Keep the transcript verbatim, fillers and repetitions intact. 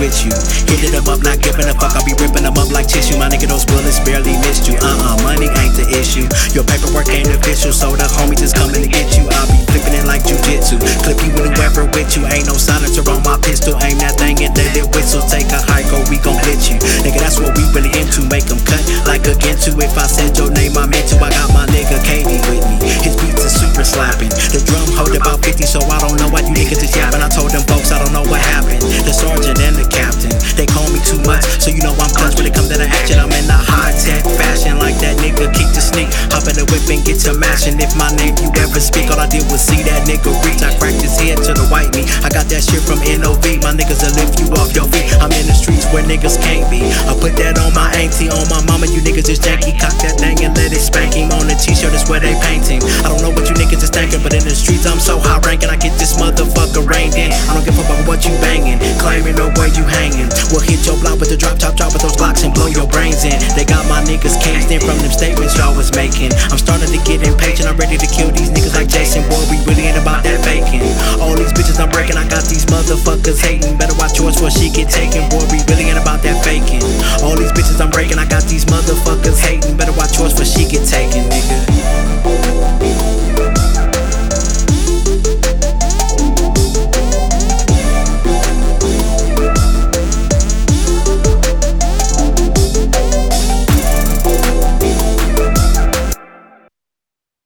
with you. Hitting them up, not giving a fuck, I'll be ripping them up like tissue. My nigga, those bullets barely missed you. Uh-uh, money ain't the issue. Your paperwork ain't official, so the homie just coming to get you. I'll be flipping it like jujitsu. Clip you with whoever with you. Ain't no silencer on my pistol. Aim that thing and let it whistle. Take a hike or we gon' glitch you. Nigga, that's what we really into. Make them cut like a Gintu. If I said your name, I meant to. I got my nigga K D with me. His beats is super slapping. The drum hold about fifty, so I don't know why you niggas is yapping. I told them folks I don't know what happened. The sergeant and the captain, they call me too much, so you know I'm clutch when it comes to the action. I'm in the high-tech fashion like that nigga keep the sneak. Hop in the whip and get to mashing. If my name you ever speak, all I did was see that nigga reach. I cracked his head to the white meat. I got that shit from N O V. My niggas will lift you off your feet. I'm in the streets where niggas can't be. I put that on my auntie, on my mama. You niggas is janky. Cock that thing and let it spank him. On the t-shirt is where they paint him. I don't know what you niggas is thinking, but in the streets I'm so high ranking. I get this motherfucker reined in. I don't give a fuck what you banging, claiming or where you hanging. We'll hit your block with the drop top drop with those blocks and blow your brains in. They got my niggas caged in from them statements y'all was making. I'm starting to get impatient. I'm ready to kill these niggas like Jason. Boy, we really ain't about that faking. All these bitches I'm breaking, I got these motherfuckers hating. Better watch yours before she get taken. Boy, we really ain't about that faking. All these bitches I'm breaking, I got these motherfuckers hating. Better watch yours before she get taken, nigga.